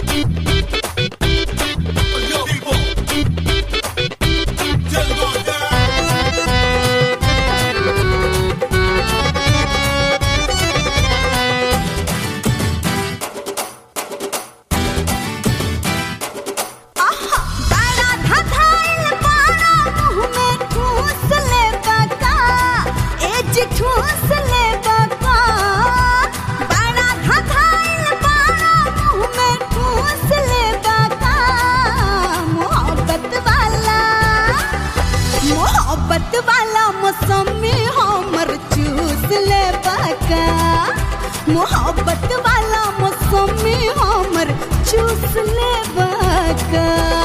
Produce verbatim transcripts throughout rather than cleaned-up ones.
मोहब्बत वाला मौसमी हमर चूस ले बाका, मोहब्बत वाला मौसमी हमर चूस ले बाका।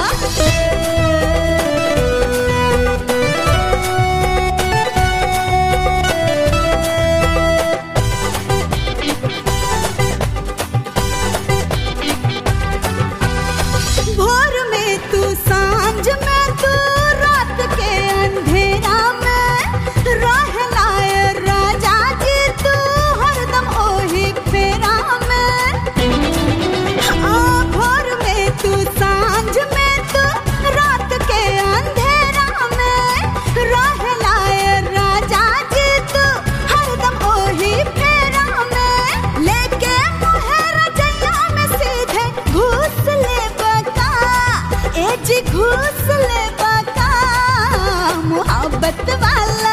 भोर में तू, सांझ में तू, रात के अंधेरा में रहला ए राजा जी तू हरदम ओही फेरा में। हाँ, भोर में तू, सांझ में तू, रात के अंधेरा में रहला ए राजा जी तू हरदम ओही फेरा में। लेके मोहर जैया में सीधे घुस ले बका, ए जी घुस ले बका। मोहब्बत वाला,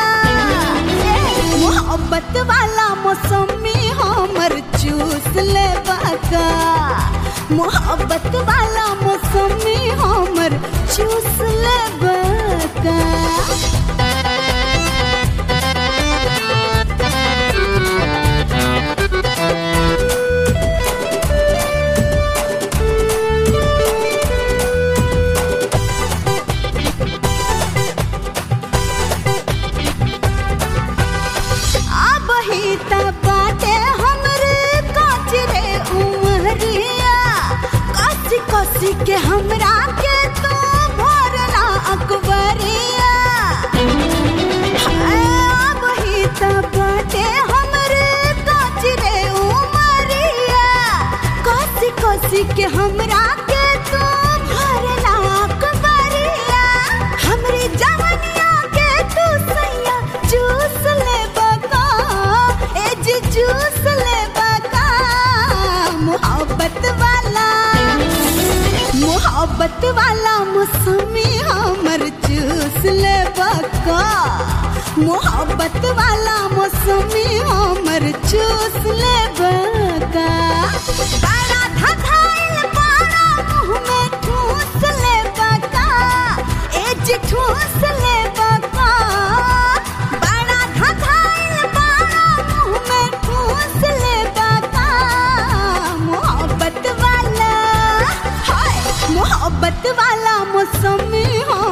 मोहब्बत वाला मौसमी हमर चूस ले बाका, मोहब्बत वाला मौसमी हमर चूस ले बाका। बाटे हमरे काच रे उमरिया, कसी कसी के हमरा के तो भरला अकबरिया। अब ही त बाटे हमरे काच रे उमरिया, कसी कसी के हमरा के तो भरला अकबरिया। हमरी जवनिया के तू सैया चूस ले बका, ए जी चूस ले बका। मोहब्बत वाला, मोहब्बत वाला मौसमी हमर चूस ले बका, मोहब्बत वाला मौसमी हमर चूस ले बका। बड़ा धधाइल बड़ा मुँह में ठूस ले बका, ए जी ठूस ले बका। बड़ा धधाइल बड़ा मुँह में ठूस ले बका। मोहब्बत वाला, हाय मोहब्बत वाला मौसमी हो